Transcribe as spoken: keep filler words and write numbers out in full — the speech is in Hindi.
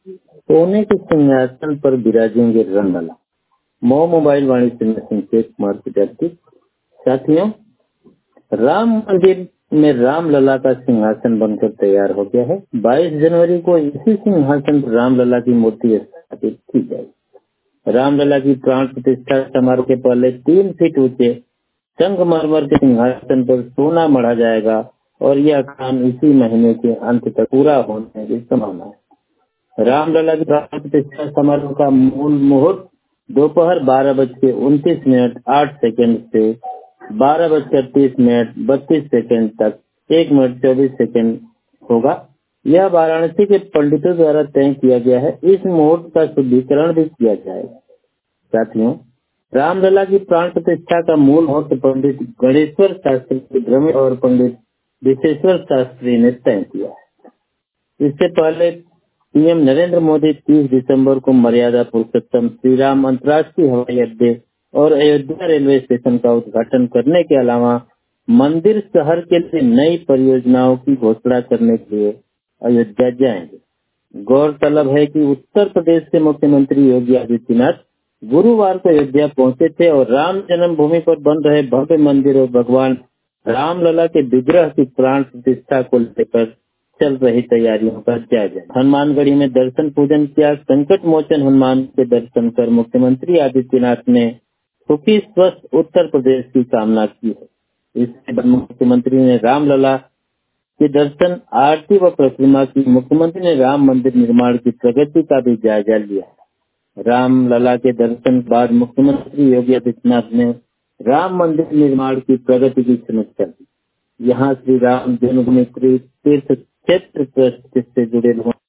सोने के सिंहासन पर विराजेंगे रामलला। मो मोबाइल वाणिज्य में संकेत मार्केट एक्टिव। साथियों, राम मंदिर में रामलला का सिंहासन बनकर तैयार हो गया है। बाईस जनवरी को इसी सिंहासन पर रामलला की मूर्ति स्थापित की जाएगी। रामलला की प्राण प्रतिष्ठा समारोह के पहले तीन फीट ऊंचे संगमरमर के सिंहासन पर सोना मढ़ा जाएगा और यह काम इसी महीने के अंत तक पूरा होने की संभावना है। रामलला की प्राण प्रतिष्ठा समारोह का मूल मुहूर्त दोपहर बारह बज के उनतीस मिनट आठ सेकंड से बारह बजकर तीस मिनट बत्तीस सेकंड तक एक मिनट चौबीस सेकंड होगा। यह वाराणसी के पंडितों द्वारा तय किया गया है। इस मुहूर्त का शुद्धिकरण भी किया जाएगा। साथियों, रामलला की प्राण प्रतिष्ठा का मूल मुहूर्त पंडित गणेश्वर शास्त्री के भ्रमण और पंडित विशेश्वर शास्त्री ने तय किया है। इससे पहले पीएम नरेंद्र मोदी तीस दिसंबर को मर्यादा पुरुषोत्तम श्री राम अंतर्राष्ट्रीय हवाई अड्डे और अयोध्या रेलवे स्टेशन का उद्घाटन करने के अलावा मंदिर शहर के लिए नई परियोजनाओं की घोषणा करने के लिए अयोध्या जाएंगे। गौरतलब है कि उत्तर प्रदेश के मुख्यमंत्री योगी आदित्यनाथ गुरुवार को अयोध्या पहुंचे थे और राम जन्मभूमि पर बन रहे भव्य मंदिर और भगवान रामलला के विग्रह की प्राण प्रतिष्ठा को लेकर चल रही तैयारियों का जायजा। हनुमानगढ़ी में दर्शन पूजन किया। संकट मोचन हनुमान के दर्शन कर मुख्यमंत्री आदित्यनाथ ने सुखी स्वस्थ उत्तर प्रदेश की कामना की है। इसके बाद मुख्यमंत्री ने रामलला के दर्शन, आरती व प्रतिमा की। मुख्यमंत्री ने राम मंदिर निर्माण की प्रगति का भी जायजा लिया। रामलला के दर्शन के बाद मुख्यमंत्री योगी आदित्यनाथ ने राम मंदिर निर्माण की प्रगति की समीक्षा की। यहाँ श्री राम जन्मभूमि तीर्थ क्षेत्र ट्रस्ट से जुड़े लोगों